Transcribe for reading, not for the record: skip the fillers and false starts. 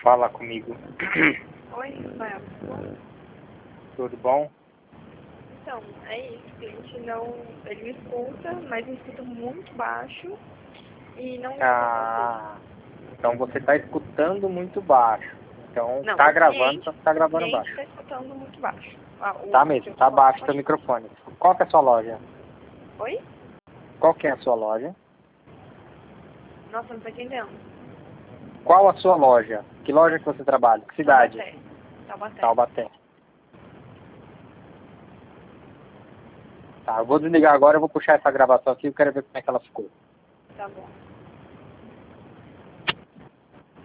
Fala comigo. Oi, Rafael. Tudo bom? Então, é isso. O cliente não... Ele me escuta, mas me escuta muito baixo e não grava Ah, então você está escutando muito baixo. Então não, tá o gravando, cliente, então tá o gravando cliente baixo. está escutando muito baixo. Tá mesmo, tá baixo o seu microfone. Qual que é a sua loja? Oi? Qual que é a sua loja? Nossa, não tô entendendo. Qual a sua loja? Que loja que você trabalha? Que cidade? Taubaté. Taubaté. Tá, eu vou desligar agora, eu vou puxar essa gravação aqui e eu quero ver como é que ela ficou. Tá bom.